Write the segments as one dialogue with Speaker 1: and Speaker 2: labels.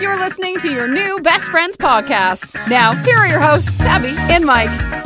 Speaker 1: You're listening to your new Best Friends podcast. Now, here are your hosts, Tabby and Mike.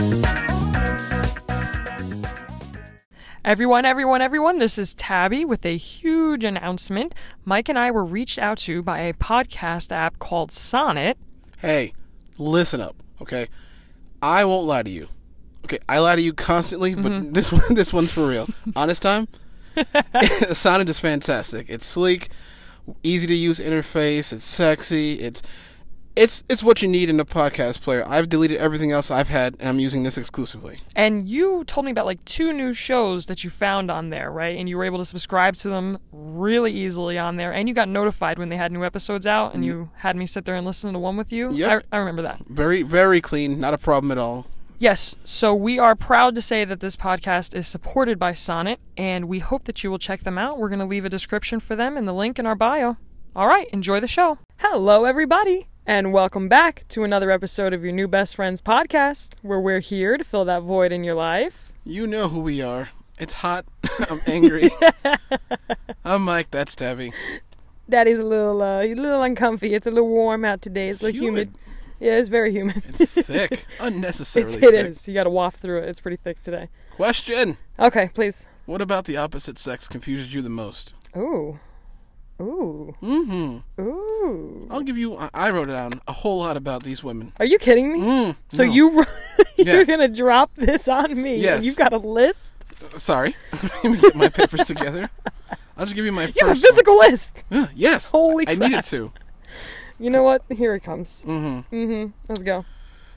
Speaker 2: Everyone, this is Tabby with a huge announcement. Mike and I were reached out to by a podcast app called Sonnet.
Speaker 3: Hey, listen up, okay? I won't lie to you. Okay, I lie to you constantly, but this one's for real. Honest time? Sonnet is fantastic. It's sleek, easy to use interface, it's sexy, it's what you need in a podcast player. I've deleted everything else I've had, and I'm using this exclusively.
Speaker 2: And you told me about like 2 new shows that you found on there, right? And you were able to subscribe to them really easily on there, and you got notified when they had new episodes out, and you had me sit there and listen to one with you.
Speaker 3: Yep.
Speaker 2: I remember that.
Speaker 3: Very, very clean, not a problem at all.
Speaker 2: Yes, so we are proud to say that this podcast is supported by Sonnet, and we hope that you will check them out. We're going to leave a description for them in the link in our bio. All right, enjoy the show. Hello, everybody, and welcome back to another episode of your new Best Friends podcast, where we're here to fill that void in your life.
Speaker 3: You know who we are. It's hot. I'm angry. I'm Mike. That's Tabby.
Speaker 2: Daddy's a little uncomfy. It's a little warm out today. It's a little humid. Yeah, it's very humid.
Speaker 3: It's thick. Unnecessarily
Speaker 2: It
Speaker 3: thick.
Speaker 2: is. You got to waft through it. It's pretty thick today.
Speaker 3: Question.
Speaker 2: Okay, please.
Speaker 3: What about the opposite sex confuses you the most?
Speaker 2: Ooh. Ooh.
Speaker 3: Mm-hmm.
Speaker 2: Ooh.
Speaker 3: I'll give you... I wrote down a whole lot about these women.
Speaker 2: Are you kidding me? So
Speaker 3: no.
Speaker 2: you're
Speaker 3: Yeah.
Speaker 2: going to drop this on me?
Speaker 3: Yes.
Speaker 2: You've got a list?
Speaker 3: Sorry. Let me get my papers together. I'll just give you my
Speaker 2: You have a
Speaker 3: first
Speaker 2: physical list.
Speaker 3: one. Yes.
Speaker 2: Holy
Speaker 3: I
Speaker 2: crap.
Speaker 3: needed to.
Speaker 2: You know what? Here it comes.
Speaker 3: Mm-hmm.
Speaker 2: Let's go.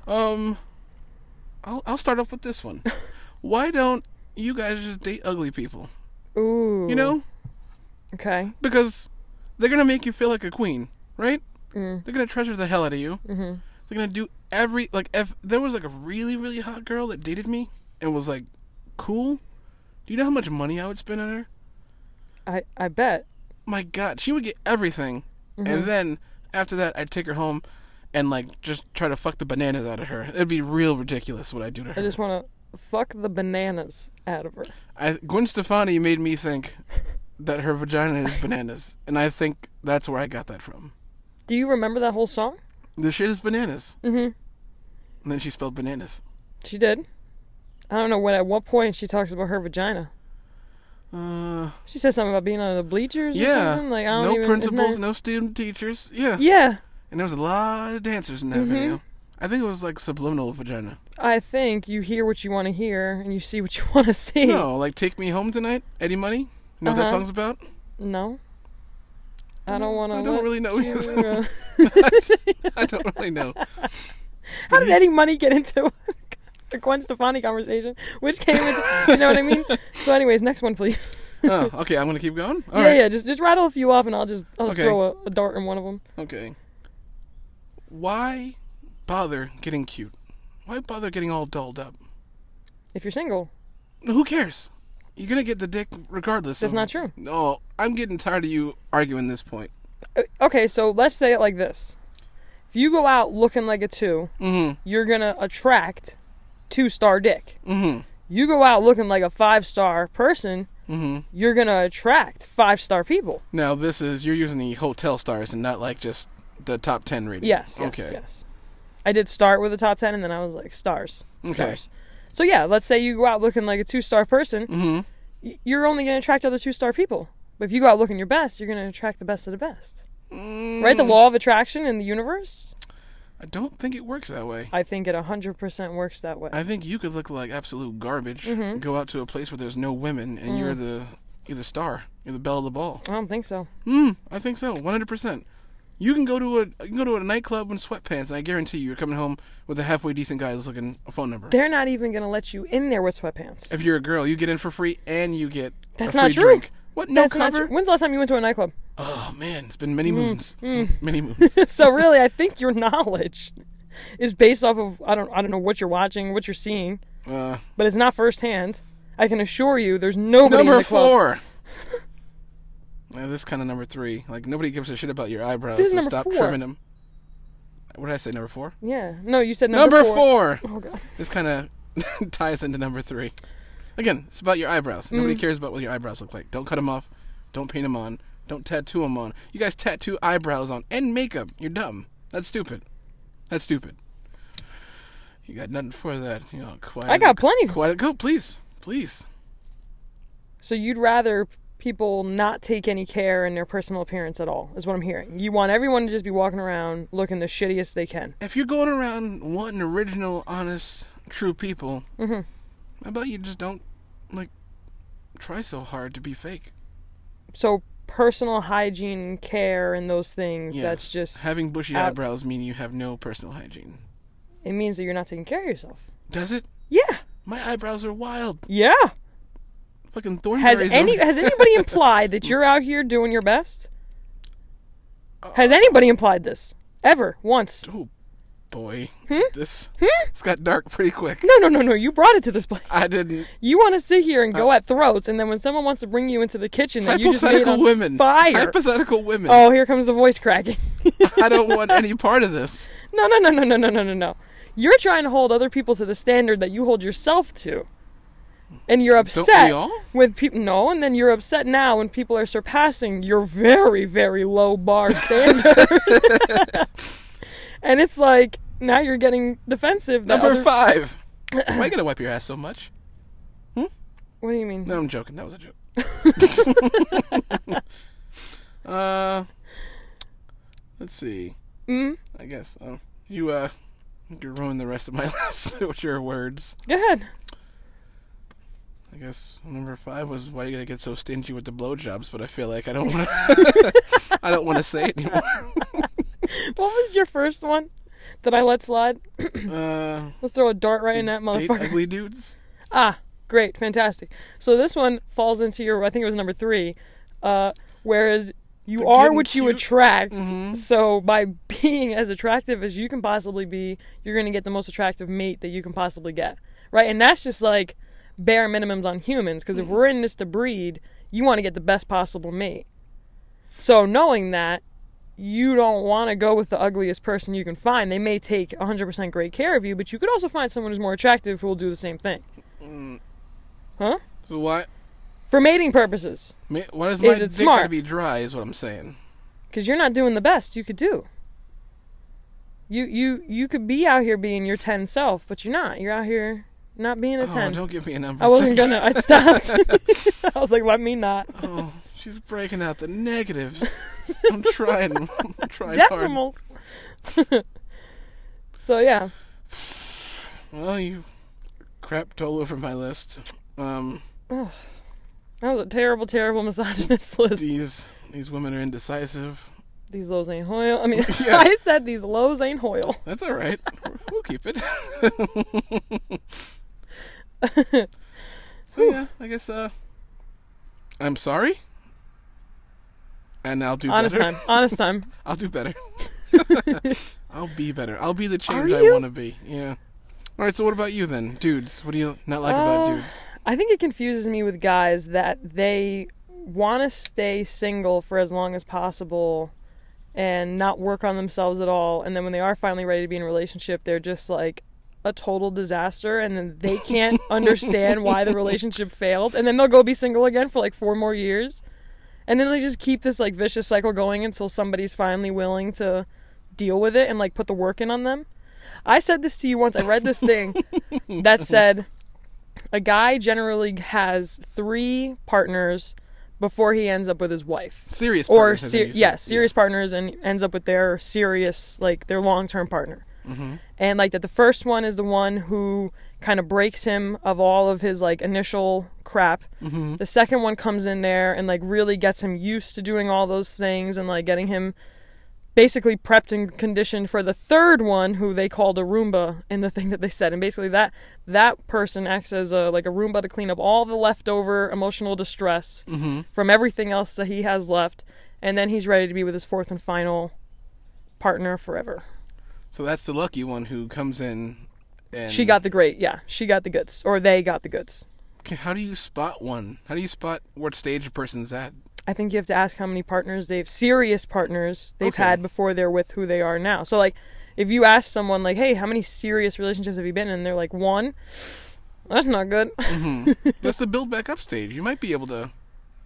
Speaker 3: I'll start off with this one. Why don't you guys just date ugly people?
Speaker 2: Ooh.
Speaker 3: You know?
Speaker 2: Okay.
Speaker 3: Because they're going to make you feel like a queen, right?
Speaker 2: Mm.
Speaker 3: They're going to treasure the hell out of you.
Speaker 2: Mm-hmm.
Speaker 3: They're going to do if there was like a really, really hot girl that dated me and was like cool, do you know how much money I would spend on her?
Speaker 2: I bet.
Speaker 3: My God, she would get everything. And then after that, I'd take her home and like just try to fuck the bananas out of her. It'd be real ridiculous what I'd do to her.
Speaker 2: I just want to fuck the bananas out of her.
Speaker 3: Gwen Stefani made me think that her vagina is bananas. And I think that's where I got that from.
Speaker 2: Do you remember that whole song?
Speaker 3: The shit is bananas.
Speaker 2: Mm-hmm.
Speaker 3: And then she spelled bananas.
Speaker 2: She did. I don't know at what point she talks about her vagina. She says something about being on the bleachers or something. Like, I don't
Speaker 3: no principals, no student teachers. Yeah.
Speaker 2: Yeah.
Speaker 3: And there was a lot of dancers in that video. I think it was like subliminal vagina.
Speaker 2: I think you hear what you want to hear and you see what you want to see.
Speaker 3: No, like Take Me Home Tonight, Eddie Money. You know what that song's about?
Speaker 2: No. I don't want to.
Speaker 3: I don't really know. I don't really know.
Speaker 2: How did Eddie Money get into the Gwen Stefani conversation? Which came into, you know what I mean? So anyways, next one, please.
Speaker 3: Oh, okay, I'm going to keep going? All
Speaker 2: yeah,
Speaker 3: right.
Speaker 2: yeah, just rattle a few off and I'll just
Speaker 3: Okay.
Speaker 2: throw a dart in one of them.
Speaker 3: Okay. Why bother getting cute? Why bother getting all dolled up?
Speaker 2: If you're single.
Speaker 3: Who cares? You're going to get the dick regardless.
Speaker 2: That's not true.
Speaker 3: No, I'm getting tired of you arguing this point.
Speaker 2: Okay, so let's say it like this. If you go out looking like a 2, you're going to attract 2-star dick. You go out looking like a 5-star person, you're going to attract 5-star people.
Speaker 3: Now, you're using the hotel stars and not like just the top 10 rating.
Speaker 2: Yes. I did start with the top 10 and then I was like, stars.
Speaker 3: Okay.
Speaker 2: So yeah, let's say you go out looking like a 2-star person, you're only going to attract other 2-star people. But if you go out looking your best, you're going to attract the best of the best. Right? The law of attraction in the universe?
Speaker 3: I don't think it works that way.
Speaker 2: I think it 100% works that way.
Speaker 3: I think you could look like absolute garbage, go out to a place where there's no women, and you're the star. You're the belle of the ball.
Speaker 2: I don't think so.
Speaker 3: I think so, 100%. You can go to a nightclub in sweatpants, and I guarantee you're coming home with a halfway decent guy that's looking a phone number.
Speaker 2: They're not even going to let you in there with sweatpants.
Speaker 3: If you're a girl, you get in for free, and you get
Speaker 2: That's
Speaker 3: a free
Speaker 2: not true.
Speaker 3: drink. What? No
Speaker 2: That's
Speaker 3: cover?
Speaker 2: not true. When's the last time you went to a nightclub?
Speaker 3: Oh man, it's been many moons. Many moons.
Speaker 2: So really, I think your knowledge is based off of I don't know what you're watching, what you're seeing, but it's not firsthand. I can assure you, there's nobody in the club.
Speaker 3: Number 4. This is kind of number 3. Like nobody gives a shit about your eyebrows,
Speaker 2: This is
Speaker 3: so
Speaker 2: number
Speaker 3: stop
Speaker 2: 4.
Speaker 3: trimming them. What did I say? Number 4?
Speaker 2: Yeah. No, you said
Speaker 3: Number
Speaker 2: 4.
Speaker 3: 4.
Speaker 2: Oh god.
Speaker 3: This kind of ties into number 3. Again, it's about your eyebrows. Nobody cares about what your eyebrows look like. Don't cut them off. Don't paint them on. Don't tattoo them on. You guys tattoo eyebrows on and makeup. You're dumb. That's stupid. That's stupid. You got nothing for that. You know, quiet.
Speaker 2: I got plenty.
Speaker 3: Quiet. Go, please. Please.
Speaker 2: So you'd rather people not take any care in their personal appearance at all, is what I'm hearing. You want everyone to just be walking around looking the shittiest they can.
Speaker 3: If you're going around wanting original, honest, true people, how about you just don't, like, try so hard to be fake?
Speaker 2: So personal hygiene, care, and those things,
Speaker 3: Yes.
Speaker 2: that's just...
Speaker 3: Having bushy eyebrows mean you have no personal hygiene.
Speaker 2: It means that you're not taking care of yourself.
Speaker 3: Does it?
Speaker 2: Yeah.
Speaker 3: My eyebrows are wild.
Speaker 2: Yeah.
Speaker 3: Fucking thornberries.
Speaker 2: Has anybody implied that you're out here doing your best? Has anybody implied this? Ever? Once?
Speaker 3: Oh, boy. This got dark pretty quick.
Speaker 2: No. You brought it to this place.
Speaker 3: I didn't.
Speaker 2: You want to sit here and go at throats, and then when someone wants to bring you into the kitchen, and you just made
Speaker 3: Hypothetical
Speaker 2: on
Speaker 3: women.
Speaker 2: fire.
Speaker 3: Hypothetical women.
Speaker 2: Oh, here comes the voice cracking.
Speaker 3: I don't want any part of this.
Speaker 2: No. You're trying to hold other people to the standard that you hold yourself to. And you're upset
Speaker 3: Don't we all?
Speaker 2: with people. No, and then you're upset now when people are surpassing your very, very low bar standard. And it's like, now you're getting defensive.
Speaker 3: Number 5. Why you gotta wipe your ass so much?
Speaker 2: What do you mean?
Speaker 3: No, I'm joking. That was a joke. Let's see. I guess. You ruined the rest of my list with your words.
Speaker 2: Go ahead.
Speaker 3: I guess number 5 was why you gotta get so stingy with the blowjobs, but I feel like I don't want to. I don't want to say it anymore.
Speaker 2: What was your first one that I let slide? Let's throw a dart right in that
Speaker 3: Date
Speaker 2: motherfucker.
Speaker 3: ugly dudes.
Speaker 2: Ah, great, fantastic. So this one falls into your, I think it was number 3. Whereas you
Speaker 3: They're
Speaker 2: are
Speaker 3: getting
Speaker 2: what you
Speaker 3: cute.
Speaker 2: attract.
Speaker 3: Mhm.
Speaker 2: So by being as attractive as you can possibly be, you're going to get the most attractive mate that you can possibly get. Right? And that's just like bare minimums on humans. Because if we're in this to breed, you want to get the best possible mate. So knowing that, you don't want to go with the ugliest person you can find. They may take 100% great care of you, but you could also find someone who's more attractive who will do the same thing. Huh?
Speaker 3: So why?
Speaker 2: For mating purposes.
Speaker 3: Why does my
Speaker 2: Is it
Speaker 3: dick
Speaker 2: smart?
Speaker 3: gotta be dry? Is what I'm saying.
Speaker 2: Because you're not doing the best you could do. You could be out here being your 10 self, but you're not. You're out here not being a 10.
Speaker 3: Oh, don't give me a number.
Speaker 2: I wasn't gonna. I stopped. I was like, let me not.
Speaker 3: Oh, she's breaking out the negatives. I'm trying hard.
Speaker 2: Decimals. So, yeah.
Speaker 3: Well, you crapped all over my list.
Speaker 2: That was a terrible, terrible misogynist list.
Speaker 3: These women are indecisive.
Speaker 2: These lows ain't Hoyle. I mean,
Speaker 3: Yeah.
Speaker 2: I said these lows ain't Hoyle.
Speaker 3: That's all right. We'll keep it. So yeah, I guess I'm sorry, and I'll do
Speaker 2: Honest
Speaker 3: better.
Speaker 2: time. Honest time.
Speaker 3: I'll do better. I'll be better. I'll be the change
Speaker 2: Are
Speaker 3: I
Speaker 2: you?
Speaker 3: want to be. Yeah. All right. So what about you then, dudes? What do you not like about dudes?
Speaker 2: I think it confuses me with guys that they want to stay single for as long as possible and not work on themselves at all. And then when they are finally ready to be in a relationship, they're just like a total disaster. And then they can't understand why the relationship failed. And then they'll go be single again for like 4 more years. And then they just keep this like vicious cycle going until somebody's finally willing to deal with it and like put the work in on them. I said this to you once. I read this thing that said a guy generally has 3 partners before he ends up with his wife.
Speaker 3: Serious
Speaker 2: Or
Speaker 3: partners, I think you said.
Speaker 2: yes, serious partners, and ends up with their serious, like their long-term partner.
Speaker 3: Mm-hmm.
Speaker 2: And like that the first one is the one who kind of breaks him of all of his like initial crap.
Speaker 3: Mm-hmm.
Speaker 2: The second one comes in there and like really gets him used to doing all those things and like getting him basically prepped and conditioned for the third one, who they called a Roomba in the thing that they said. And basically that person acts as a Roomba to clean up all the leftover emotional distress from everything else that he has left. And then he's ready to be with his 4th and final partner forever.
Speaker 3: So that's the lucky one who comes in and...
Speaker 2: She got the she got the goods. Or they got the goods.
Speaker 3: Okay, how do you spot one? How do you spot what stage a person's at?
Speaker 2: I think you have to ask how many serious partners they've
Speaker 3: Okay.
Speaker 2: had before they're with who they are now. So, like, if you ask someone, like, hey, how many serious relationships have you been in? And they're like, 1. That's not good.
Speaker 3: That's the build back up stage. You might be able to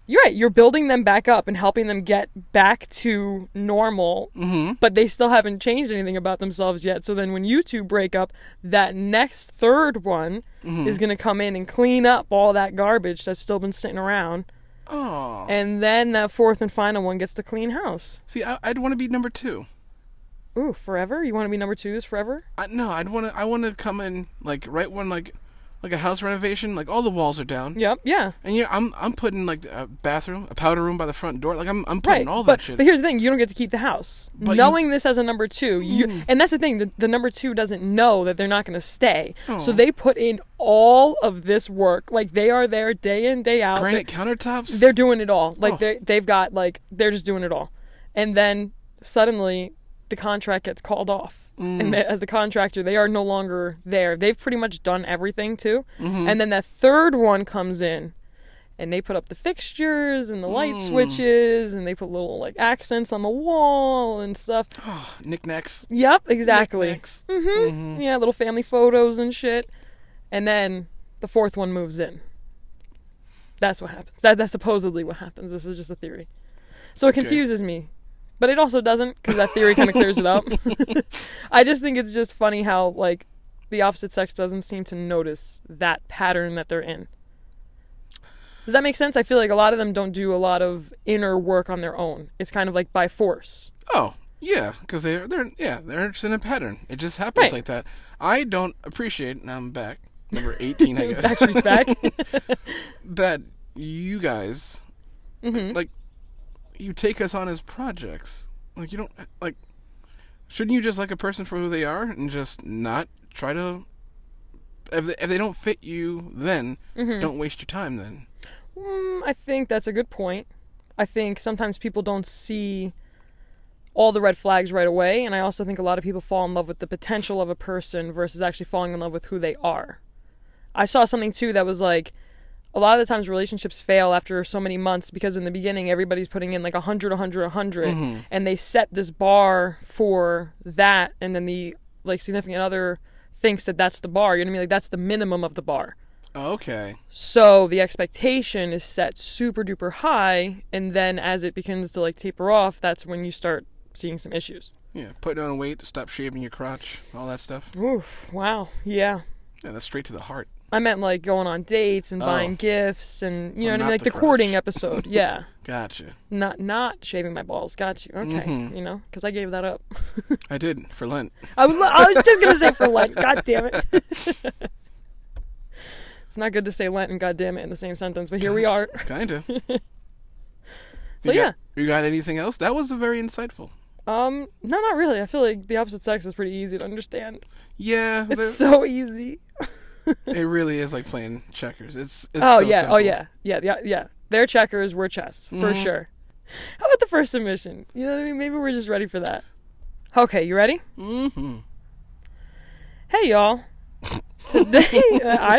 Speaker 2: You're right. You're building them back up and helping them get back to normal, but they still haven't changed anything about themselves yet. So then when you two break up, that next third one is going to come in and clean up all that garbage that's still been sitting around.
Speaker 3: Oh.
Speaker 2: And then that fourth and final one gets to clean house.
Speaker 3: See, I'd want to be number 2.
Speaker 2: Ooh, forever? You want to be number 2s forever?
Speaker 3: No, I want to come in like right when like a house renovation, like all the walls are down.
Speaker 2: Yep, yeah.
Speaker 3: And yeah, I'm putting like a bathroom, a powder room by the front door. Like I'm putting all that shit.
Speaker 2: But here's the thing: you don't get to keep the house.
Speaker 3: But
Speaker 2: knowing this as a number 2, and that's the thing: the number 2 doesn't know that they're not going to stay. So they put in all of this work. Like they are there day in day out.
Speaker 3: Granite countertops.
Speaker 2: They're doing it all. Like they've got they're just doing it all, and then suddenly the contract gets called off. And as the contractor, they are no longer there. They've pretty much done everything too. And then that third one comes in, and they put up the fixtures and the light switches, and they put little like accents on the wall and stuff.
Speaker 3: Oh, knickknacks.
Speaker 2: Yep, exactly.
Speaker 3: Knickknacks.
Speaker 2: Yeah, little family photos and shit. And then the fourth one moves in. That's what happens. That's supposedly what happens. This is just a theory. So it confuses me. But it also doesn't, because that theory kind of clears it up. I just think it's just funny how, like, the opposite sex doesn't seem to notice that pattern that they're in. Does that make sense? I feel like a lot of them don't do a lot of inner work on their own. It's kind of like by force.
Speaker 3: Oh, yeah, because they're interested in a pattern. It just happens like that. I don't appreciate, now I'm back, number 18, I guess.
Speaker 2: Backstreet's back.
Speaker 3: That you guys, like, you take us on as projects. Like, you don't, like, shouldn't you just like a person for who they are and just not try to, if they don't fit you then, don't waste your time then?
Speaker 2: I think that's a good point. I think sometimes people don't see all the red flags right away, and I also think a lot of people fall in love with the potential of a person versus actually falling in love with who they are. I saw something too that was like, a lot of the times relationships fail after so many months because in the beginning everybody's putting in like 100, and they set this bar for that, and then the like significant other thinks that that's the bar. You know what I mean? Like that's the minimum of the bar.
Speaker 3: Okay.
Speaker 2: So the expectation is set super duper high, and then as it begins to like taper off, that's when you start seeing some issues.
Speaker 3: Yeah, putting on weight, stop shaving your crotch, all that stuff.
Speaker 2: Oof, wow, yeah.
Speaker 3: Yeah, that's straight to the heart.
Speaker 2: I meant like going on dates and buying gifts and, you know what I mean? Like the
Speaker 3: crotch.
Speaker 2: courting episode. Yeah.
Speaker 3: Gotcha.
Speaker 2: Not shaving my balls. Got you. Okay. You know, because I gave that up.
Speaker 3: I did, for Lent.
Speaker 2: I was just going to say for Lent. God damn it. It's not good to say Lent and God damn it in the same sentence, but here we are.
Speaker 3: Kinda.
Speaker 2: So
Speaker 3: you got anything else? That was very insightful.
Speaker 2: No, not really. I feel like the opposite sex is pretty easy to understand.
Speaker 3: Yeah.
Speaker 2: It's so easy.
Speaker 3: It really is like playing checkers. It's
Speaker 2: oh
Speaker 3: so
Speaker 2: yeah,
Speaker 3: simple.
Speaker 2: oh yeah. They're checkers, we're chess, for sure. How about the first submission? You know what I mean? Maybe we're just ready for that. Okay, you ready?
Speaker 3: Mm-hmm.
Speaker 2: Hey y'all. Today,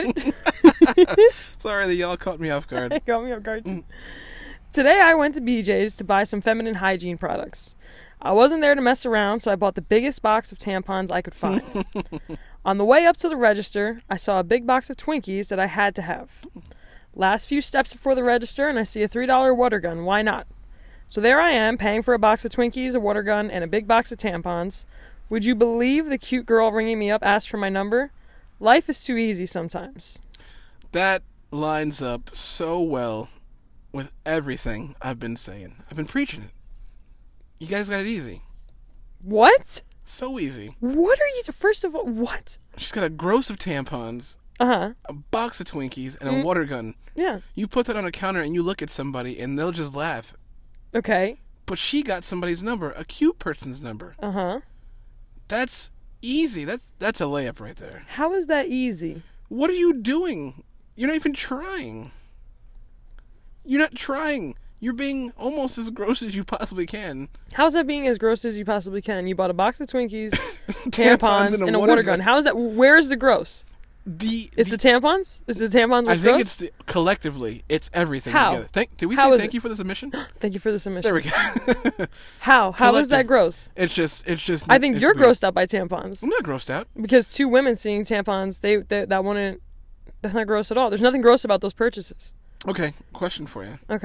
Speaker 3: Sorry that y'all caught me off guard.
Speaker 2: Caught me off guard too. Today I went to BJ's to buy some feminine hygiene products. I wasn't there to mess around, so I bought the biggest box of tampons I could find. On the way up to the register, I saw a big box of Twinkies that I had to have. Last few steps before the register, and I see a $3 water gun. Why not? So there I am, paying for a box of Twinkies, a water gun, and a big box of tampons. Would you believe the cute girl ringing me up asked for my number? Life is too easy sometimes.
Speaker 3: That lines up so well with everything I've been saying. I've been preaching it. You guys got it easy.
Speaker 2: What?
Speaker 3: So easy.
Speaker 2: What are you... First of all, what?
Speaker 3: She's got a gross of tampons,
Speaker 2: Uh-huh.
Speaker 3: a box of Twinkies, and a water gun.
Speaker 2: Yeah.
Speaker 3: You put that on a counter and you look at somebody and they'll just laugh.
Speaker 2: Okay.
Speaker 3: But she got somebody's number, a cute person's number.
Speaker 2: Uh-huh.
Speaker 3: That's easy. That's a layup right there.
Speaker 2: How is that easy?
Speaker 3: What are you doing? You're not even trying. You're not trying. You're being almost as gross as you possibly can.
Speaker 2: How's that being as gross as you possibly can? You bought a box of Twinkies, tampons, and a water gun. How is that? Where's the gross? The tampons? Is the tampons
Speaker 3: I think
Speaker 2: gross?
Speaker 3: it's collectively. It's everything
Speaker 2: How?
Speaker 3: together. Did we say thank you for the submission?
Speaker 2: Thank you for the submission.
Speaker 3: There we go.
Speaker 2: How is that gross?
Speaker 3: It's just.
Speaker 2: I think you're
Speaker 3: weird.
Speaker 2: grossed out by tampons.
Speaker 3: I'm not grossed out.
Speaker 2: Because two women seeing tampons, that's not gross at all. There's nothing gross about those purchases.
Speaker 3: Okay, question for you.
Speaker 2: Okay.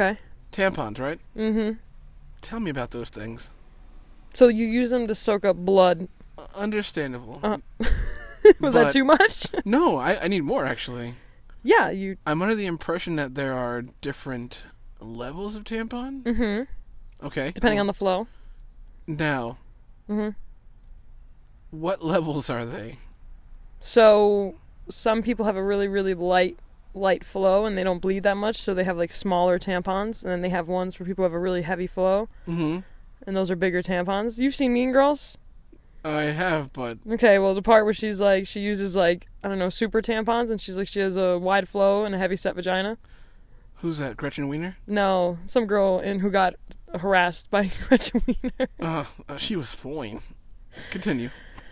Speaker 3: tampons, right?
Speaker 2: Mm-hmm.
Speaker 3: Tell me about those things.
Speaker 2: So you use them to soak up blood.
Speaker 3: Understandable.
Speaker 2: Was that too much?
Speaker 3: No, I need more, actually.
Speaker 2: Yeah,
Speaker 3: I'm under the impression that there are different levels of tampon.
Speaker 2: Mm-hmm.
Speaker 3: Okay.
Speaker 2: Depending on the flow.
Speaker 3: Now.
Speaker 2: Mm-hmm.
Speaker 3: What levels are they?
Speaker 2: So some people have a really, really light flow and they don't bleed that much, so they have like smaller tampons, and then they have ones for people who have a really heavy flow.
Speaker 3: Mm-hmm.
Speaker 2: And those are bigger tampons. You've seen Mean Girls?
Speaker 3: I have, but...
Speaker 2: Okay, well, the part where she's like, she uses like, I don't know, super tampons, and she's like, she has a wide flow and a heavy set vagina.
Speaker 3: Who's that, Gretchen Wiener?
Speaker 2: No, some girl who got harassed by Gretchen Wiener.
Speaker 3: She was fine. Continue.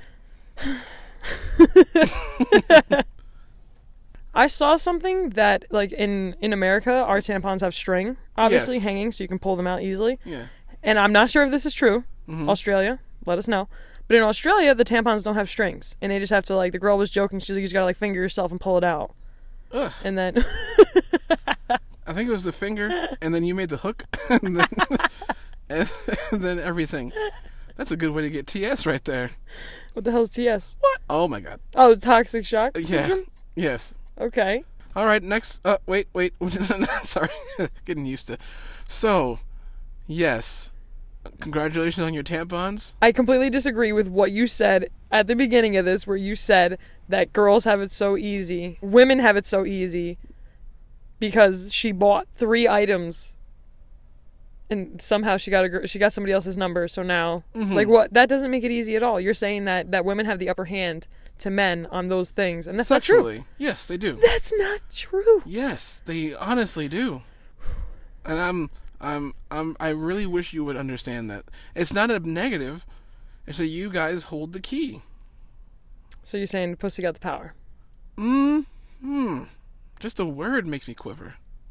Speaker 2: I saw something that, like, in America, our tampons have string, obviously,
Speaker 3: Yes.
Speaker 2: hanging, so you can pull them out easily.
Speaker 3: Yeah.
Speaker 2: And I'm not sure if this is true.
Speaker 3: Mm-hmm.
Speaker 2: Australia, let us know. But in Australia, the tampons don't have strings. And they just have to, like, the girl was joking, she's like, you just gotta, like, finger yourself and pull it out.
Speaker 3: Ugh.
Speaker 2: And then...
Speaker 3: I think it was the finger, and then you made the hook, and then, and then everything. That's a good way to get TS right there.
Speaker 2: What the hell is TS?
Speaker 3: What? Oh my god.
Speaker 2: Oh, toxic shock
Speaker 3: Yeah.
Speaker 2: syndrome?
Speaker 3: Yes.
Speaker 2: Okay.
Speaker 3: All right, next. Wait. Sorry. Getting used to. So, yes. Congratulations on your tampons.
Speaker 2: I completely disagree with what you said at the beginning of this, where you said that girls have it so easy, women have it so easy, because she bought 3 items, and somehow she got somebody else's number. So now, like, what? That doesn't make it easy at all. You're saying that women have the upper hand to men on those things, and that's
Speaker 3: Sexually.
Speaker 2: not true.
Speaker 3: Yes, they do.
Speaker 2: That's not true.
Speaker 3: Yes, they honestly do. And I really wish you would understand that. It's not a negative. It's that you guys hold the key.
Speaker 2: So you're saying pussy got the power?
Speaker 3: Just the word makes me quiver.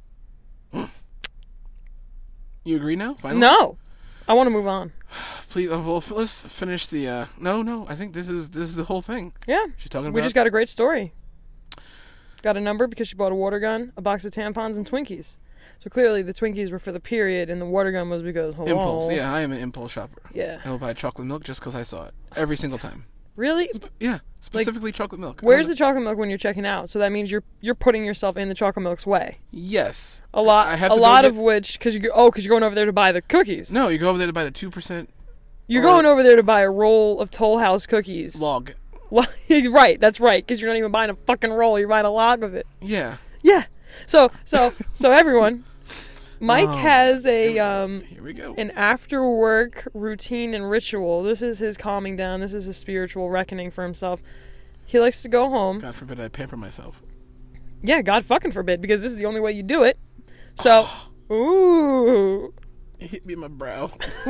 Speaker 3: You agree now? Finally?
Speaker 2: No, I want to move on.
Speaker 3: Please, well, let's finish the. No. I think this is the whole thing.
Speaker 2: Yeah,
Speaker 3: She's talking about.
Speaker 2: we just got a great story. Got a number because she bought a water gun, a box of tampons, and Twinkies. So clearly the Twinkies were for the period, and the water gun was because hello.
Speaker 3: Impulse. Yeah, I am an impulse shopper.
Speaker 2: Yeah.
Speaker 3: I will buy chocolate milk just because I saw it every single time.
Speaker 2: Really?
Speaker 3: Yeah, specifically chocolate milk.
Speaker 2: Where's the chocolate milk when you're checking out? So that means you're putting yourself in the chocolate milk's way.
Speaker 3: Yes.
Speaker 2: A lot.
Speaker 3: I have
Speaker 2: A
Speaker 3: to
Speaker 2: lot
Speaker 3: go
Speaker 2: of which because you're going over there to buy the cookies.
Speaker 3: No, you go over there to buy the 2%.
Speaker 2: You're going over there to buy a roll of Toll House cookies.
Speaker 3: Log.
Speaker 2: Right. That's right. Because you're not even buying a fucking roll. You're buying a log of it.
Speaker 3: Yeah.
Speaker 2: Yeah. So everyone. Mike has a
Speaker 3: Here we go.
Speaker 2: an after work routine and ritual. This is his calming down. This is his spiritual reckoning for himself. He likes to go home.
Speaker 3: God forbid I pamper myself.
Speaker 2: Yeah, God fucking forbid, because this is the only way you do it. So, ooh.
Speaker 3: It hit me in my brow.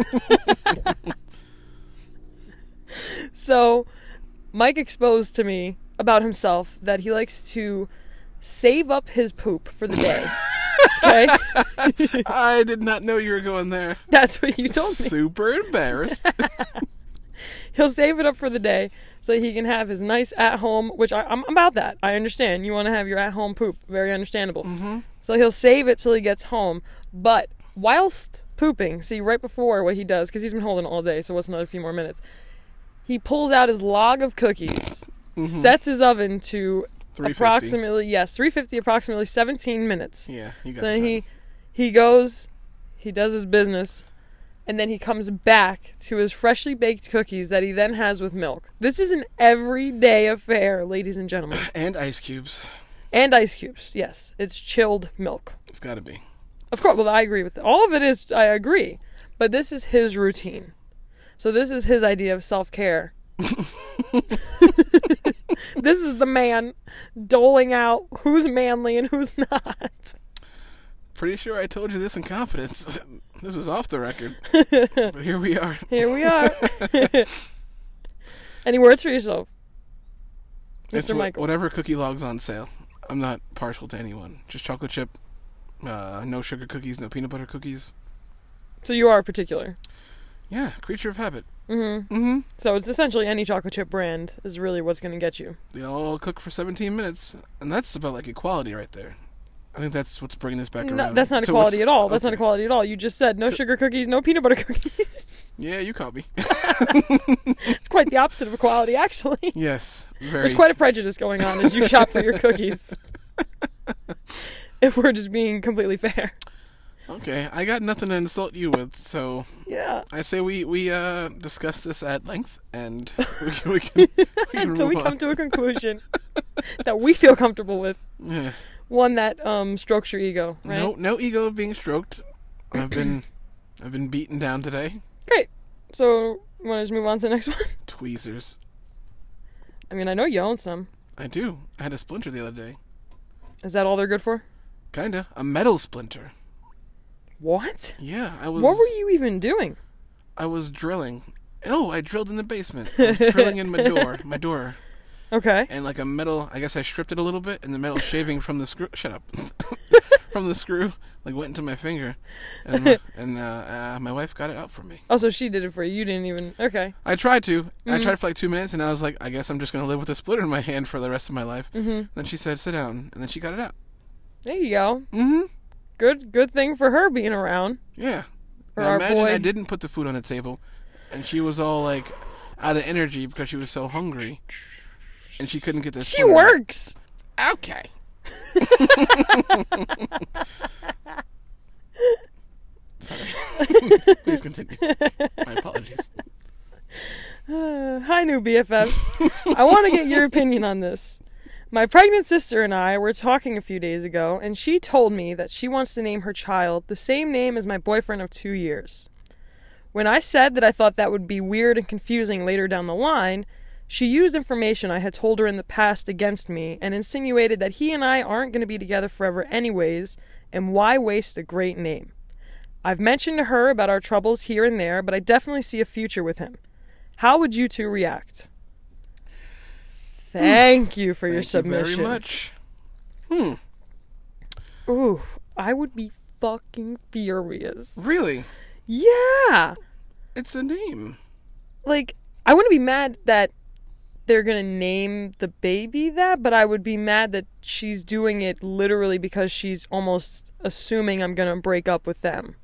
Speaker 2: So, Mike exposed to me about himself that he likes to save up his poop for the day. Okay?
Speaker 3: I did not know you were going there.
Speaker 2: That's what you told me.
Speaker 3: Super embarrassed.
Speaker 2: He'll save it up for the day so he can have his nice at-home, which I'm about that. I understand. You want to have your at-home poop. Very understandable. Mm-hmm. So he'll save it till he gets home. But whilst pooping, see, right before what he does, because he's been holding it all day, so what's another few more minutes? He pulls out his log of cookies, sets his oven to
Speaker 3: 350.
Speaker 2: approximately 350, approximately 17 minutes.
Speaker 3: Yeah, you got
Speaker 2: So
Speaker 3: the
Speaker 2: then
Speaker 3: time.
Speaker 2: he goes, he does his business, and then he comes back to his freshly baked cookies that he then has with milk. This is an everyday affair, ladies and gentlemen.
Speaker 3: And ice cubes.
Speaker 2: And ice cubes, yes. It's chilled milk.
Speaker 3: It's got to be.
Speaker 2: Of course, well, I agree with that. All of it is, I agree. But this is his routine. So this is his idea of self-care. This is the man doling out who's manly and who's not.
Speaker 3: Pretty sure I told you this in confidence. This was off the record. But here we are.
Speaker 2: Here we are. Any words for yourself,
Speaker 3: It's
Speaker 2: Mr. Michael?
Speaker 3: whatever cookie log's on sale. I'm not partial to anyone. Just chocolate chip. No sugar cookies, no peanut butter cookies.
Speaker 2: So you are particular.
Speaker 3: Yeah, creature of habit.
Speaker 2: So it's essentially any chocolate chip brand is really what's going to get you.
Speaker 3: They all cook for 17 minutes. And that's about like equality right there. I think that's what's bringing this back
Speaker 2: No,
Speaker 3: around.
Speaker 2: that's not
Speaker 3: to
Speaker 2: equality
Speaker 3: what's-
Speaker 2: at all. That's not
Speaker 3: okay.
Speaker 2: equality at all. You just said no sugar cookies, no peanut butter cookies.
Speaker 3: Yeah, you caught me.
Speaker 2: It's quite the opposite of equality, actually.
Speaker 3: Yes, very.
Speaker 2: There's quite a prejudice going on as you shop for your cookies. If we're just being completely fair.
Speaker 3: Okay, I got nothing to insult you with, so
Speaker 2: Yeah.
Speaker 3: I say we discuss this at length, and we can
Speaker 2: Until we
Speaker 3: move
Speaker 2: come
Speaker 3: on.
Speaker 2: to a conclusion that we feel comfortable with.
Speaker 3: Yeah.
Speaker 2: One that strokes your ego, right?
Speaker 3: No ego being stroked. I've been beaten down today.
Speaker 2: Great. So, you want to just move on to the next one?
Speaker 3: Tweezers.
Speaker 2: I mean, I know you own some.
Speaker 3: I do. I had a splinter the other day.
Speaker 2: Is that all they're good for?
Speaker 3: Kinda. A metal splinter.
Speaker 2: What?
Speaker 3: Yeah, I was.
Speaker 2: What were you even doing?
Speaker 3: I was drilling. Oh, I drilled in the basement. I was drilling in my door.
Speaker 2: Okay.
Speaker 3: And like a metal, I guess I stripped it a little bit, and the metal shaving from the screw. Shut up. From the screw, like went into my finger, and my wife got it out for me.
Speaker 2: Oh, so she did it for you. You didn't even. Okay.
Speaker 3: I tried to. I tried for like 2 minutes, and I was like, I guess I'm just gonna live with a splinter in my hand for the rest of my life.
Speaker 2: Mm-hmm.
Speaker 3: Then she said, "Sit down," and then she got it out.
Speaker 2: There you go.
Speaker 3: Mm-hmm.
Speaker 2: Good thing for her being around.
Speaker 3: Yeah.
Speaker 2: For
Speaker 3: Now
Speaker 2: our
Speaker 3: imagine
Speaker 2: boy.
Speaker 3: I didn't put the food on the table, and she was all like out of energy because she was so hungry, and she couldn't get this.
Speaker 2: She works.
Speaker 3: Okay. Sorry. Please continue. My apologies.
Speaker 2: Hi, new BFFs. I want to get your opinion on this. My pregnant sister and I were talking a few days ago, and she told me that she wants to name her child the same name as my boyfriend of 2 years. When I said that I thought that would be weird and confusing later down the line, she used information I had told her in the past against me and insinuated that he and I aren't going to be together forever anyways, and why waste a great name? I've mentioned to her about our troubles here and there, but I definitely see a future with him. How would you two react? Thank you for your submission.
Speaker 3: Thank you very much.
Speaker 2: Ooh, I would be fucking furious.
Speaker 3: Really?
Speaker 2: Yeah.
Speaker 3: It's a name.
Speaker 2: Like, I wouldn't be mad that they're gonna name the baby that, but I would be mad that she's doing it literally because she's almost assuming I'm gonna break up with them.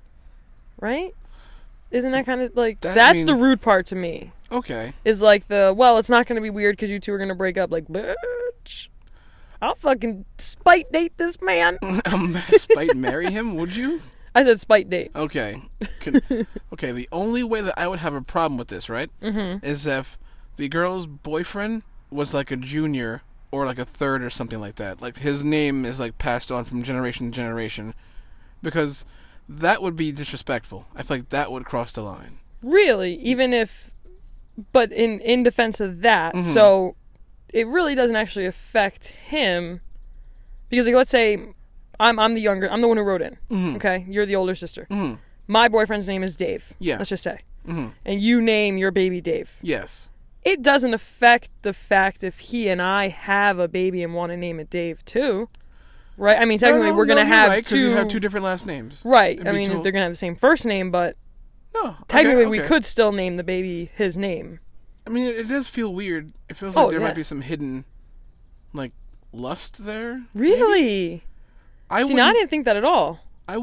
Speaker 2: Right? Isn't that kind of like, that's the rude part to me.
Speaker 3: Okay.
Speaker 2: Is like well, it's not gonna be weird because you two are gonna break up. Like, bitch, I'll fucking spite date this man.
Speaker 3: Spite marry him, would you?
Speaker 2: I said spite date.
Speaker 3: Okay. Okay, the only way that I would have a problem with this, right, is if the girl's boyfriend was like a junior or like a third or something like that. Like his name is like passed on from generation to generation. Because that would be disrespectful. I feel like that would cross the line.
Speaker 2: Really? Even if... But in defense of that, so it really doesn't actually affect him. Because like, let's say I'm the younger... I'm the one who wrote in. Okay? You're the older sister. My boyfriend's name is Dave.
Speaker 3: Yeah.
Speaker 2: Let's just say. And you name your baby Dave.
Speaker 3: Yes.
Speaker 2: It doesn't affect the fact if he and I have a baby and want to name it Dave too. Right? I mean, technically we're going to have
Speaker 3: right, 'cause
Speaker 2: two...
Speaker 3: you have two different last names.
Speaker 2: Right.
Speaker 3: It'd
Speaker 2: I
Speaker 3: be
Speaker 2: mean,
Speaker 3: two-
Speaker 2: they're going to have the same first name, but
Speaker 3: No.
Speaker 2: technically
Speaker 3: okay.
Speaker 2: we could still name the baby his name.
Speaker 3: I mean, it does feel weird. It feels like there
Speaker 2: yeah.
Speaker 3: might be some hidden, like, lust there.
Speaker 2: Really?
Speaker 3: I
Speaker 2: See, now I didn't think that at all.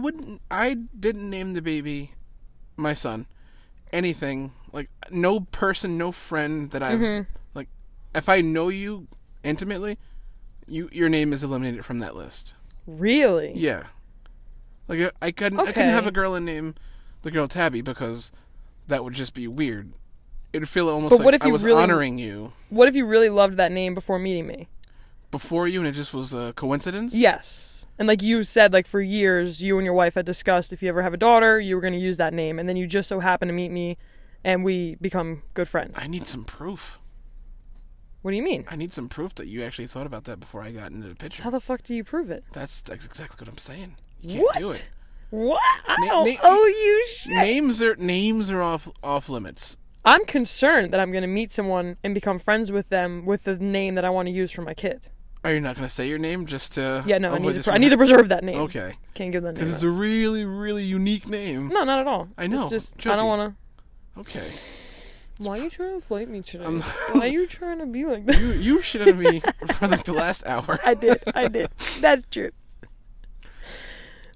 Speaker 3: I didn't name the baby, my son, anything. Like, no person, no friend that I've, like, if I know you intimately, your name is eliminated from that list.
Speaker 2: Really?
Speaker 3: Yeah. Like, I couldn't have a girl and name the girl Tabby because that would just be weird. It would feel almost
Speaker 2: But what
Speaker 3: like
Speaker 2: if
Speaker 3: I
Speaker 2: you
Speaker 3: was
Speaker 2: really-
Speaker 3: honoring you
Speaker 2: What if you really loved that name before meeting me?
Speaker 3: before you and it just was a coincidence?
Speaker 2: Yes. And like you said, like for years, you and your wife had discussed if you ever have a daughter, you were going to use that name. And then you just so happen to meet me and we become good friends.
Speaker 3: I need some proof.
Speaker 2: What do you mean?
Speaker 3: I need some proof that you actually thought about that before I got into the picture.
Speaker 2: How the fuck do you prove it?
Speaker 3: That's exactly what I'm saying. You can't do it.
Speaker 2: What? I
Speaker 3: Na-
Speaker 2: don't
Speaker 3: na-
Speaker 2: owe you shit.
Speaker 3: Names are off limits.
Speaker 2: I'm concerned that I'm going to meet someone and become friends with them with the name that I want to use for my kid.
Speaker 3: Are you not going to say your name just to?
Speaker 2: Yeah, no, I
Speaker 3: avoid
Speaker 2: need
Speaker 3: this
Speaker 2: to. I need to preserve that name.
Speaker 3: Okay.
Speaker 2: Can't give that name.
Speaker 3: Because it's
Speaker 2: out.
Speaker 3: a really, really unique name.
Speaker 2: No, not at all.
Speaker 3: I know,
Speaker 2: It's just I
Speaker 3: joking.
Speaker 2: don't want to.
Speaker 3: Okay.
Speaker 2: Why are you trying to fight me today?
Speaker 3: I'm-
Speaker 2: Why are you trying to be like that?
Speaker 3: You shit on me for like the last hour.
Speaker 2: I did. That's true.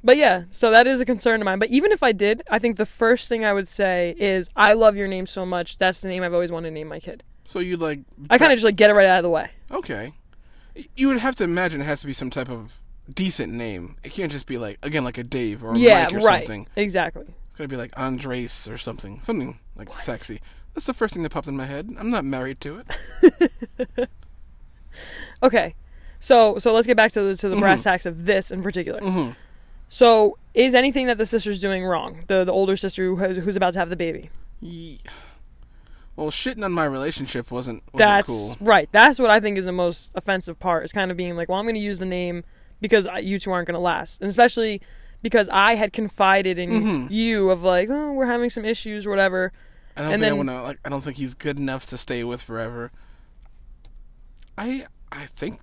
Speaker 2: But yeah, so that is a concern of mine. But even if I did, I think the first thing I would say is, I love your name so much. That's the name I've always wanted to name my kid.
Speaker 3: So you'd like...
Speaker 2: I kind of just like get it right out of the way.
Speaker 3: Okay. You would have to imagine it has to be some type of decent name. It can't just be like, again, like a Dave or a Mike or something.
Speaker 2: Exactly.
Speaker 3: It's gotta be like Andres or something. Something like sexy. That's the first thing that popped in my head. I'm not married to it.
Speaker 2: Okay. So let's get back to the brass tacks of this in particular.
Speaker 3: Mm-hmm.
Speaker 2: So, is anything that the sister's doing wrong? The older sister who's about to have the baby?
Speaker 3: Yeah. Well, shitting on my relationship wasn't
Speaker 2: That's
Speaker 3: cool.
Speaker 2: right. That's what I think is the most offensive part. Is kind of being like, well, I'm going to use the name because you two aren't going to last, and especially because I had confided in you of like, oh, we're having some issues or whatever.
Speaker 3: I don't think he's good enough to stay with forever. I think.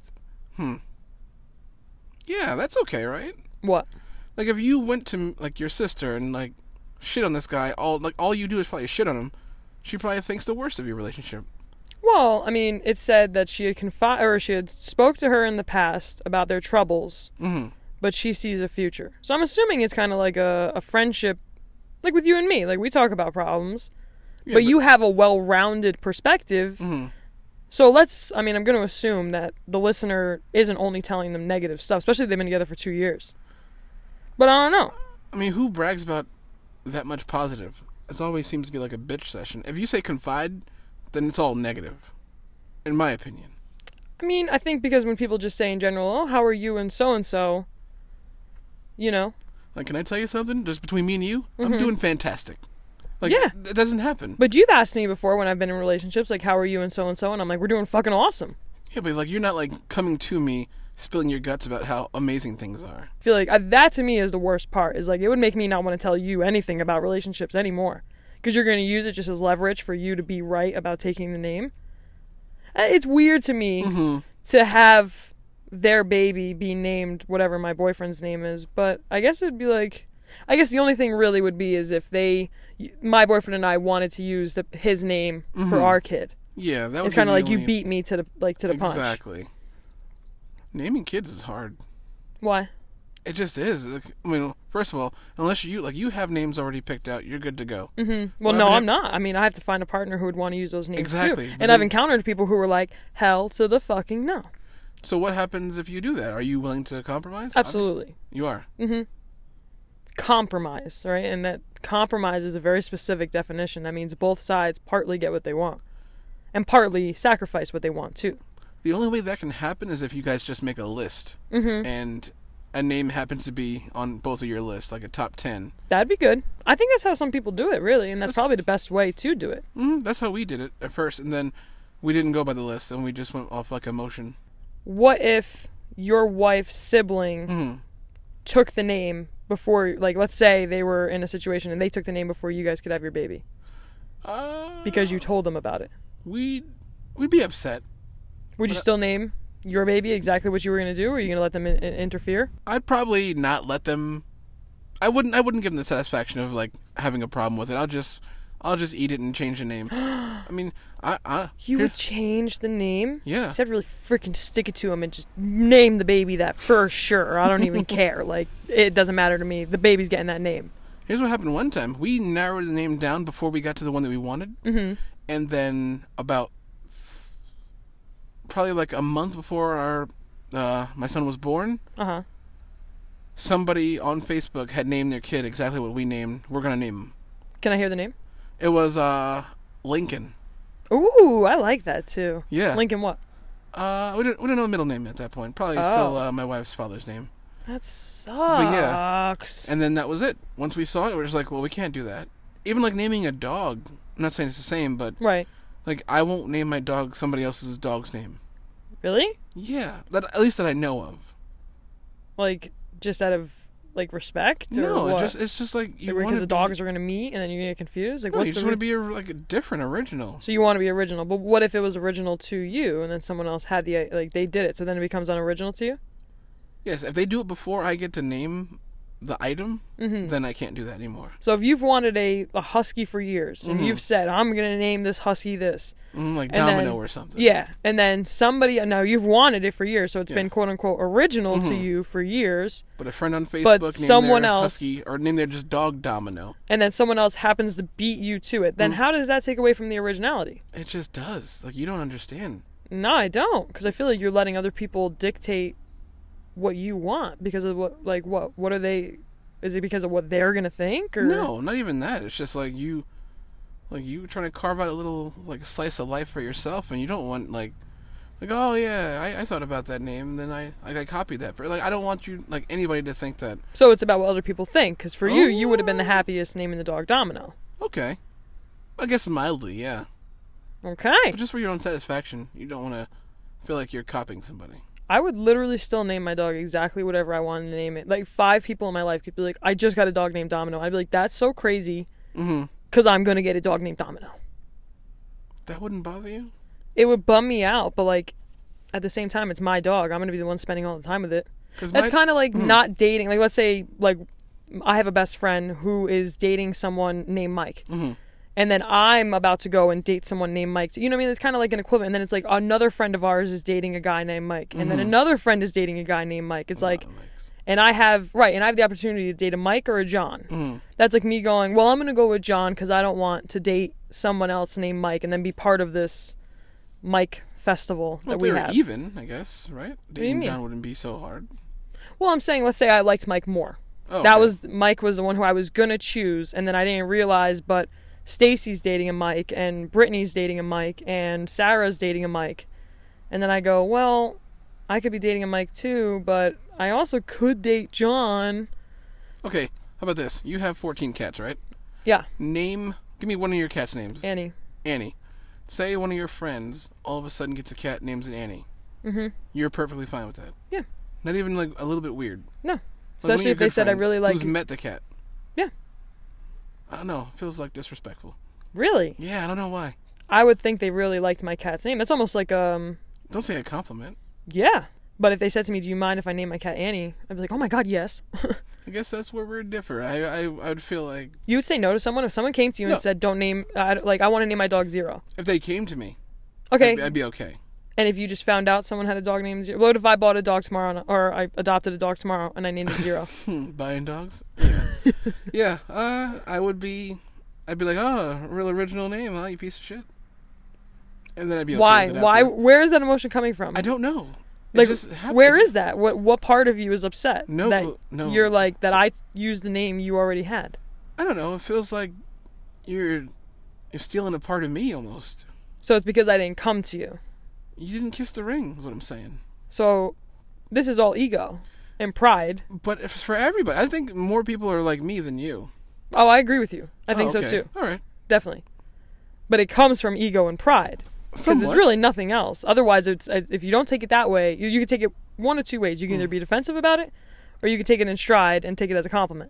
Speaker 3: Yeah, that's okay, right?
Speaker 2: What?
Speaker 3: Like, if you went to like your sister and like shit on this guy, all you do is probably shit on him. She probably thinks the worst of your relationship.
Speaker 2: Well, I mean, it said that she had spoke to her in the past about their troubles, but she sees a future. So I'm assuming it's kind of like a friendship, like with you and me. Like, we talk about problems, but you have a well-rounded perspective. So I'm going to assume that the listener isn't only telling them negative stuff, especially if they've been together for 2 years. But I don't know.
Speaker 3: I mean, who brags about that much positive? It always seems to be like a bitch session. If you say confide, then it's all negative, in my opinion.
Speaker 2: I mean, I think because when people just say in general, oh, how are you and so, you know.
Speaker 3: Like, can I tell you something? Just between me and you, I'm doing fantastic. Like,
Speaker 2: yeah.
Speaker 3: It doesn't happen.
Speaker 2: But you've asked me before when I've been in relationships, like, how are you and so, and I'm like, we're doing fucking awesome.
Speaker 3: Yeah, but like, you're not like coming to me spilling your guts about how amazing things are.
Speaker 2: I feel like that to me is the worst part. Is like, it would make me not want to tell you anything about relationships anymore. Because you're going to use it just as leverage for you to be right about taking the name. It's weird to me to have their baby be named whatever my boyfriend's name is. But I guess it'd be like... I guess the only thing really would be is if my boyfriend and I wanted to use his name for our kid.
Speaker 3: Yeah, that would
Speaker 2: It's kind of like you beat me to the punch.
Speaker 3: Exactly. Naming kids is hard.
Speaker 2: Why?
Speaker 3: It just is. I mean, first of all, unless you have names already picked out, you're good to go.
Speaker 2: Well, no, I'm not. I mean, I have to find a partner who would want to use those names
Speaker 3: exactly.
Speaker 2: too. And I've encountered people who were like, hell to the fucking no.
Speaker 3: So what happens if you do that? Are you willing to compromise?
Speaker 2: Absolutely.
Speaker 3: Obviously. You are.
Speaker 2: Compromise, right? And that compromise is a very specific definition. That means both sides partly get what they want and partly sacrifice what they want too.
Speaker 3: The only way that can happen is if you guys just make a list and a name happens to be on both of your lists, like a top 10.
Speaker 2: That'd be good. I think that's how some people do it, really, and that's probably the best way to do it.
Speaker 3: That's how we did it at first, and then we didn't go by the list, and we just went off like emotion.
Speaker 2: What if your wife's sibling took the name before, like, let's say they were in a situation and they took the name before you guys could have your baby? Because you told them about it. We'd
Speaker 3: be upset.
Speaker 2: Would you still name your baby exactly what you were going to do, or are you going to let them interfere?
Speaker 3: I'd probably not let them. I wouldn't give them the satisfaction of like having a problem with it. I'll just eat it and change the name. I mean,
Speaker 2: you would change the name?
Speaker 3: Yeah.
Speaker 2: You have to really freaking stick it to him and just name the baby that for sure. I don't even care. Like, it doesn't matter to me. The baby's getting that name.
Speaker 3: Here's what happened one time. We narrowed the name down before we got to the one that we wanted, and then about probably like a month before my son was born, somebody on Facebook had named their kid exactly what we named. We're gonna name him.
Speaker 2: Can I hear the name?
Speaker 3: It was Lincoln.
Speaker 2: Ooh, I like that too.
Speaker 3: Yeah.
Speaker 2: Lincoln what?
Speaker 3: We didn't know a middle name at that point. Probably still my wife's father's name.
Speaker 2: That sucks.
Speaker 3: But yeah. And then that was it. Once we saw it, we were just like, well, we can't do that. Even like naming a dog. I'm not saying it's the same, but
Speaker 2: right.
Speaker 3: Like, I won't name my dog somebody else's dog's name.
Speaker 2: Really?
Speaker 3: Yeah. At least that I know of.
Speaker 2: Like, just out of, like, respect?
Speaker 3: No,
Speaker 2: or what?
Speaker 3: it's just like...
Speaker 2: because the dogs are going to meet and then you're going to get confused? Like,
Speaker 3: no, you just want to be like a different original.
Speaker 2: So you want to be original. But what if it was original to you and then someone else had they did it, so then it becomes unoriginal to you?
Speaker 3: Yes, if they do it before I get to name the item, then I can't do that anymore.
Speaker 2: So if you've wanted a husky for years, and you've said, I'm going to name this husky this.
Speaker 3: Like Domino or something.
Speaker 2: Yeah. And then now you've wanted it for years, so it's been quote-unquote original to you for years.
Speaker 3: But a friend on Facebook named
Speaker 2: someone
Speaker 3: their
Speaker 2: else,
Speaker 3: husky, or named their just dog Domino.
Speaker 2: And then someone else happens to beat you to it. Then how does that take away from the originality?
Speaker 3: It just does. Like, you don't understand.
Speaker 2: No, I don't. Because I feel like you're letting other people dictate what you want because of what are they? Is it because of what they're gonna think? Or
Speaker 3: no, not even that. It's just like you trying to carve out a little like slice of life for yourself, and you don't want like oh yeah, I thought about that name, and then I copied that. Like, I don't want you like anybody to think that.
Speaker 2: So it's about what other people think. Because for you would have been the happiest naming the dog Domino.
Speaker 3: Okay, I guess mildly, yeah.
Speaker 2: Okay,
Speaker 3: but just for your own satisfaction, you don't want to feel like you're copying somebody.
Speaker 2: I would literally still name my dog exactly whatever I wanted to name it. Like 5 people in my life could be like, I just got a dog named Domino. I'd be like, that's so crazy because I'm going to get a dog named Domino.
Speaker 3: That wouldn't bother you?
Speaker 2: It would bum me out, but like at the same time, it's my dog. I'm going to be the one spending all the time with it. That's kind of like not dating. Like, let's say like I have a best friend who is dating someone named Mike. And then I'm about to go and date someone named Mike. You know what I mean? It's kind of like an equivalent. And then it's like another friend of ours is dating a guy named Mike. And then another friend is dating a guy named Mike. It's like, and I have the opportunity to date a Mike or a John. That's like me going, well, I'm going to go with John because I don't want to date someone else named Mike and then be part of this Mike festival that we have.
Speaker 3: Well, they're even, I guess, right? Dating John wouldn't be so hard.
Speaker 2: Well, I'm saying, let's say I liked Mike more.
Speaker 3: Oh,
Speaker 2: Mike was the one who I was going to choose. And then I didn't realize, but Stacy's dating a Mike, and Brittany's dating a Mike, and Sarah's dating a Mike. And then I go, well, I could be dating a Mike too, but I also could date John.
Speaker 3: Okay, how about this? You have 14 cats, right?
Speaker 2: Yeah.
Speaker 3: Give me one of your cats' names.
Speaker 2: Annie.
Speaker 3: Say one of your friends all of a sudden gets a cat named Annie. You're perfectly fine with that?
Speaker 2: Yeah.
Speaker 3: Not even like a little bit weird?
Speaker 2: No. Especially if they said I really like...
Speaker 3: Who's met the cat?
Speaker 2: Yeah.
Speaker 3: I don't know. It feels like disrespectful.
Speaker 2: Really?
Speaker 3: Yeah, I don't know why.
Speaker 2: I would think they really liked my cat's name. It's almost like
Speaker 3: Don't say a compliment.
Speaker 2: Yeah. But if they said to me, do you mind if I name my cat Annie? I'd be like, oh my god, yes.
Speaker 3: I guess that's where we're different. I would feel like...
Speaker 2: You would say no to someone? If someone came to you and said, don't name... I want to name my dog Zero.
Speaker 3: If they came to me,
Speaker 2: okay,
Speaker 3: I'd be okay.
Speaker 2: And if you just found out someone had a dog named Zero... What if I bought a dog tomorrow, or I adopted a dog tomorrow, and I named it Zero?
Speaker 3: Buying dogs? Yeah. Yeah, I'd be like, oh, real original name, huh, you piece of shit. And then I'd be okay
Speaker 2: Why?
Speaker 3: with it
Speaker 2: Why?
Speaker 3: after.
Speaker 2: Where is that emotion coming from?
Speaker 3: I don't know.
Speaker 2: Like, where is that? What part of you is upset?
Speaker 3: No.
Speaker 2: You're like, that I used the name you already had.
Speaker 3: I don't know. It feels like you're stealing a part of me almost.
Speaker 2: So it's because I didn't come to you.
Speaker 3: You didn't kiss the ring, is what I'm saying.
Speaker 2: So this is all ego and pride.
Speaker 3: But it's for everybody. I think more people are like me than you.
Speaker 2: Oh, I agree with you. I think
Speaker 3: okay.
Speaker 2: so too.
Speaker 3: All right.
Speaker 2: Definitely. But it comes from ego and pride. Because there's really nothing else. Otherwise, it's if you don't take it that way, you can take it one of two ways. You can either be defensive about it, or you can take it in stride and take it as a compliment.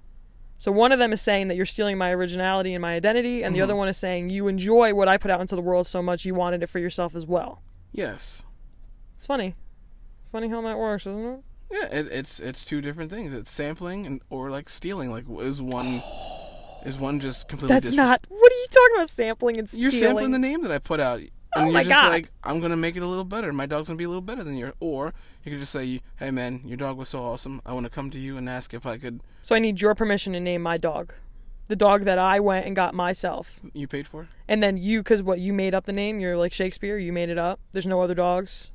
Speaker 2: So one of them is saying that you're stealing my originality and my identity, and the other one is saying you enjoy what I put out into the world so much you wanted it for yourself as well.
Speaker 3: Yes.
Speaker 2: It's funny. Funny how that works, isn't it?
Speaker 3: Yeah, it's two different things. It's sampling or like stealing. Like is one just completely
Speaker 2: That's not... What are you talking about, sampling and stealing?
Speaker 3: You're sampling the name that I put out. And
Speaker 2: Oh my
Speaker 3: you're just
Speaker 2: God.
Speaker 3: like, I'm going to make it a little better. My dog's going to be a little better than yours. Or you could just say, hey man, your dog was so awesome. I want to come to you and ask if I could...
Speaker 2: So I need your permission to name my dog. The dog that I went and got myself.
Speaker 3: You paid for?
Speaker 2: And then you, because you made up the name. You're like Shakespeare. You made it up. There's no other dogs.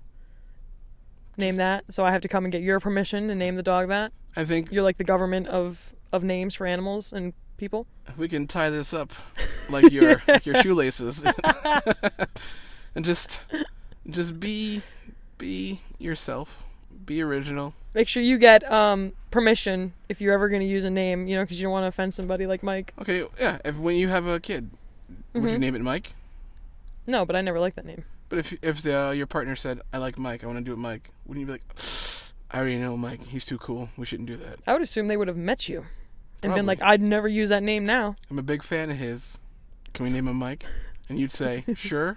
Speaker 2: Name that. So I have to come and get your permission to name the dog that.
Speaker 3: I think...
Speaker 2: You're like the government of names for animals and people.
Speaker 3: If we can tie this up like your shoelaces. And just be yourself. Be original.
Speaker 2: Make sure you get permission if you're ever going to use a name, because you don't want to offend somebody like Mike.
Speaker 3: Okay, yeah. When you have a kid, would you name it Mike?
Speaker 2: No, but I never liked that name.
Speaker 3: But if your partner said, I like Mike, I want to do it Mike, wouldn't you be like, I already know Mike, he's too cool, we shouldn't do that?
Speaker 2: I would assume they would have met you and
Speaker 3: Probably.
Speaker 2: been like, I'd never use that name now.
Speaker 3: I'm a big fan of his. Can we name him Mike? And you'd say, sure.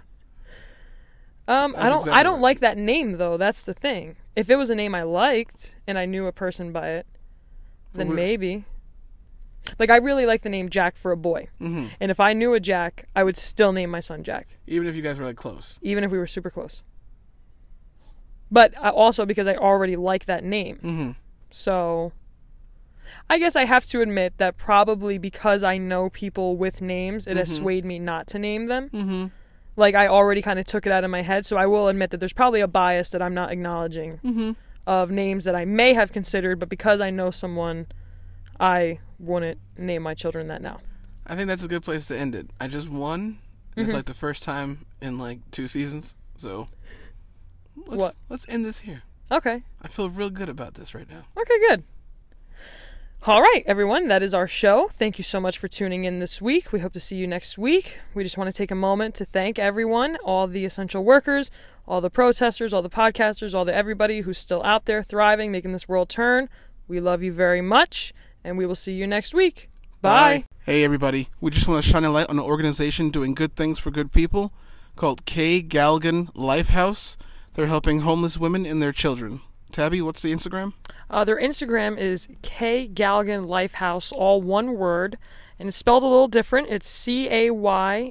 Speaker 2: I don't like that name though. That's the thing. If it was a name I liked and I knew a person by it, then maybe. Like, I really like the name Jack for a boy.
Speaker 3: Mm-hmm.
Speaker 2: And if I knew a Jack, I would still name my son Jack.
Speaker 3: Even if you guys were, like, close?
Speaker 2: Even if we were super close. But also because I already like that name.
Speaker 3: Mm-hmm.
Speaker 2: So, I guess I have to admit that probably because I know people with names, it has swayed me not to name them.
Speaker 3: Mm-hmm.
Speaker 2: Like, I already kind of took it out of my head, so I will admit that there's probably a bias that I'm not acknowledging of names that I may have considered, but because I know someone, I wouldn't name my children that now.
Speaker 3: I think that's a good place to end it. I just won. It's like the first time in like 2 seasons, so let's end this here.
Speaker 2: Okay.
Speaker 3: I feel real good about this right now.
Speaker 2: Okay, good. All right, everyone, that is our show. Thank you so much for tuning in this week. We hope to see you next week. We just want to take a moment to thank everyone, all the essential workers, all the protesters, all the podcasters, all the everybody who's still out there thriving, making this world turn. We love you very much, and we will see you next week. Bye.
Speaker 3: Hey, everybody. We just want to shine a light on an organization doing good things for good people called K. Galgan Lifehouse. They're helping homeless women and their children. Tabby, what's the Instagram?
Speaker 2: Their Instagram is K. Galgan Lifehouse, all one word, and it's spelled a little different. It's CAYGALGON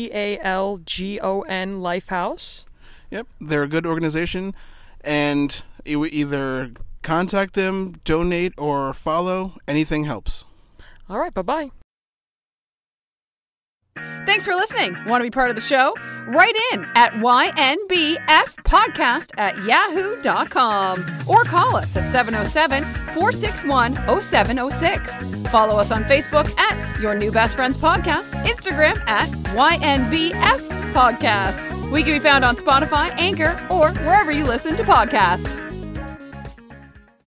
Speaker 2: Lifehouse.
Speaker 3: Yep, they're a good organization, and you either contact them, donate, or follow. Anything helps.
Speaker 2: All right, bye-bye.
Speaker 1: Thanks for listening. Want to be part of the show? Write in at ynbfpodcast@yahoo.com or call us at 707-461-0706. Follow us on Facebook at Your New Best Friends Podcast, Instagram at ynbfpodcast. We can be found on Spotify, Anchor, or wherever you listen to podcasts.